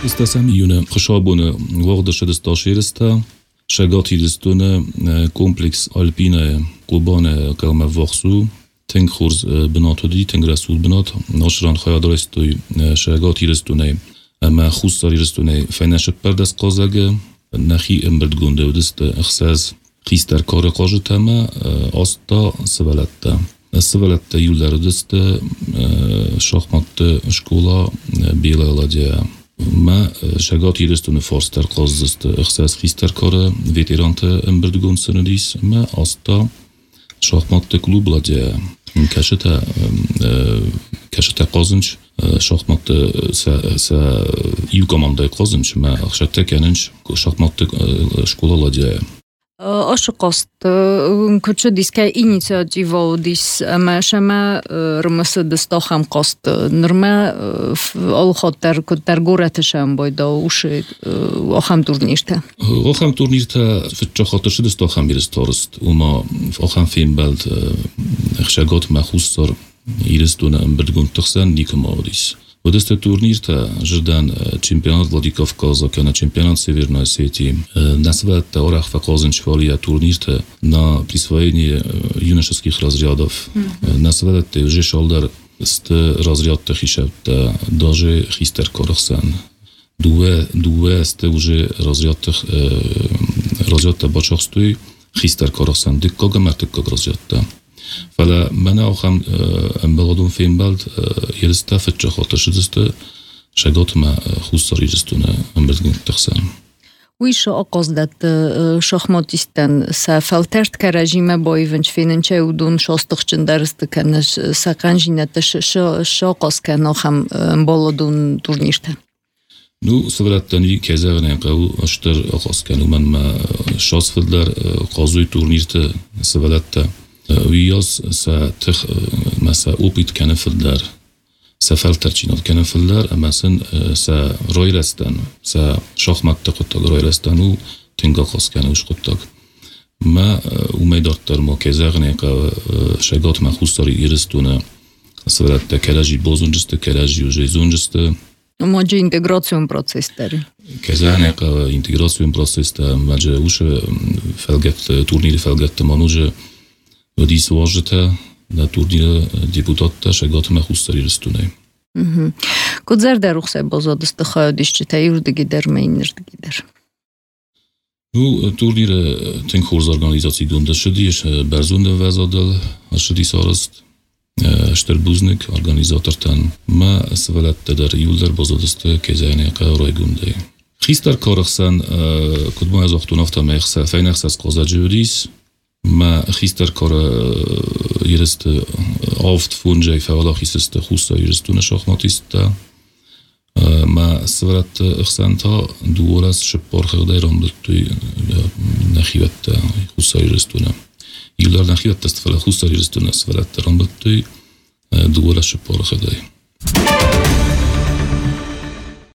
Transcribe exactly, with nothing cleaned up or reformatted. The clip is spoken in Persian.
Istasem june Geschabone wardesche des Daschesta, Schagatiidestone komplex alpine Kobane kame Warsu, Tenkurs benatodi, Tengrasul benat, Nasran Khayadrestoi Schagatiidestone, ما خصوصا رستونه فنش پرداز قازگه نخی امبرد گنده و دست اخساز خیستر کار قاجه تما آستا سوالت سوالت یولر دست شاخمت شکولا بیلا لادیا ما شگاتی رستونه فارستر قاز دست اخساز خیستر کار ویترانت امبرد گند سندیس ما آستا شاخمت کلوب لادیا کشته کشته قازنش شاخمت سا سا یو командای قازنش ما خشته کننش شاخمت شکولا لادیا Աշկաստ քչը դիսկա ինիցիատիվով դիս մաշամա ռմսը դստոխամ կաստ նրմա ալխատար կտար գորատշամ բայդա ուշը ախամ турнирта ախամ турнирта фитчахатышы дստոխам ирստորст ума ախам фимбалд хшагот махуссар ирстуна амбдгунтхсан никмавдис Вот это турнир-то ждан чемпионат Владикавказа, на чемпионат Северной Осетии. Назвать Орах Факазанчвалия турнир-то на присвоение юношеских разрядов. Назвать уже шалдар с разряд хишабта даже хистер Карахсан. Дуэ дуэ с уже разряд разряд бачахстой хистер Карахсан. Диккага мартиккаг разрядта. فلا منع خم امبلادون فين بالد يلستافت جخاطش دست شجات ما خصوصا يجستونه امبلادون تخسان ويش أقصدت شخماتيستان سافلترت كرجيمة بايفنش فيننشة ودون شاستخشن درست كنش ساقنجينة شاقص كنا خم امبلادون تورنيشته نو سوالات تاني كذا نقاو أشتر أقص كانوا من ما شاس فدلر قازوي تورنيرته سوالات وياس سا تخ مسا اوبيت كان فلدار سا فلترچينات كان فلدار اما سن سا رويرستان سا شاخمت تقطق رويرستانو تنگا قاس كان وش قطق ما وميدارتر ما كزاغنيقا شاگات مخصوصاري يرستونه سوالت كلاجي بوزونجست كلاجي وجيزونجست Mađe integracijom proces tari. كزاغنيقا integracijom proces تا mađe uše felget turniri felget manuđe ودي سواجتها ناتورنير ديبوتاتا شجات ما خصوصي رستونه. اها. كنت زار دروخ بازاد استخاء ديشتاي يردگي در مينردگي در. نو تورنير تنخورز organizacji گنده شدیش برزونده وزادل شدی سارست اشتر بوزنک organizator تن ما سوالت در یولدر بازادست که زینه قرای گنده. خیستر کارخسن کد ما از وقتون افتا میخسه فین اخساس قازا جوریس ما خیستر کار یرست آفت فونجای فعلا خیست خوستا یرستون شاخماتیستا ما سوالت اخسان تا دوراس شپار خدای رام توی نخیوت خوستا یرستونه یلار نخیوت است فعلا خوستا یرستونه سوالت رام توی دوراس شپار خدای